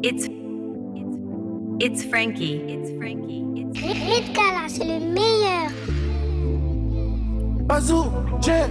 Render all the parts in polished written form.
It's Frankie. Ritkala, c'est le meilleur. Bazou, Jay.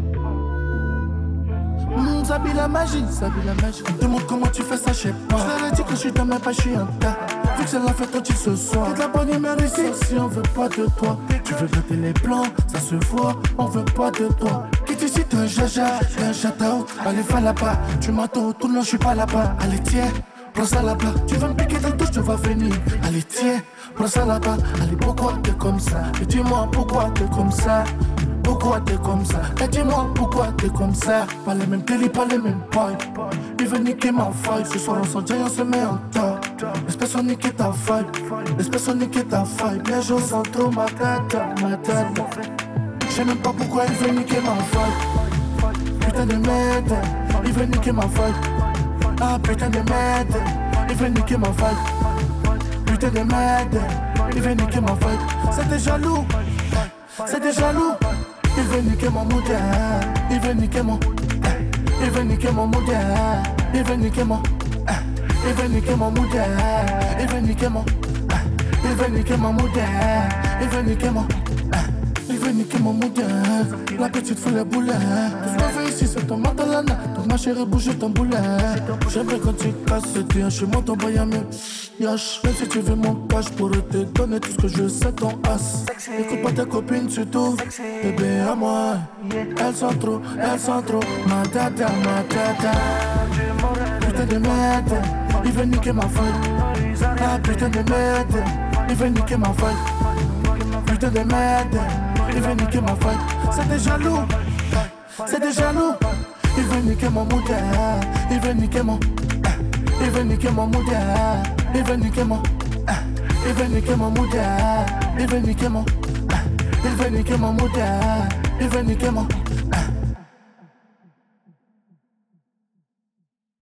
Sabi la magie. On te demande comment tu fais ça, je sais pas. Je leur ai dit que je suis dans ma page, je suis un tas. Vu que c'est la fête entière ce soir. T'es de la bonne humeur ici. Si on veut pas de toi, tu veux gratter les plans, ça se voit. On veut pas de toi. Quitte ici, t'es un jaja, t'es un chatao. Allez, va là-bas. Tu m'attends tout le long, je suis pas là-bas. Allez, tiens. Prends ça là-bas, tu vas me piquer dans le douche, tu vas venir. Allez tiens, prends ça là-bas. Allez pourquoi t'es comme ça? Et dis-moi pourquoi t'es comme ça? Pourquoi t'es comme ça? Et dis-moi pourquoi t'es comme ça? Pas les mêmes délits, pas les mêmes boys. Il veut niquer ma vibe. Ce soir on s'en dit, on se met en tas. Espèce on niquer ta vibe. Les gens sont trop ma tête. Je sais même pas pourquoi il veut niquer ma vibe. Putain de merde, il veut niquer ma vibe. Ah putain de merde, il veut niquer ma vibe. Putain de merde, il veut niquer ma vibe. C'est des jaloux, il veut niquer mon mood, il veut niquer mon, il veut niquer mon mood, il veut niquer mon, il veut niquer mon mood, il veut niquer mon, il veut niquer mon mood, il veut niquer mon. Il veut niquer mon mood, la petite fout les boulets. Tout ce qu'on fait ici c'est ton mantalana. Donc ma chérie bouge ton boulet. J'aimerais quand tu casses tes tiens. Chez moi ton Miami Yash. Même si tu veux mon cash pour te donner tout ce que je sais ton as. Écoute pas tes copines surtout. Bébé à moi. Elles sont trop. Ma tata. Putain de merde. Il veut niquer ma vibe. Ah putain de merde. Il veut niquer ma vibe. Putain de merde. Il veut niquer ma vibe. C'est des jaloux. Il veut niquer mon mood. Il veut niquer mon, il veut niquer mon mood. Il veut niquer mon, il veut niquer mon mood. Il veut niquer mon, il veut niquer mon mood. Il veut niquer mon.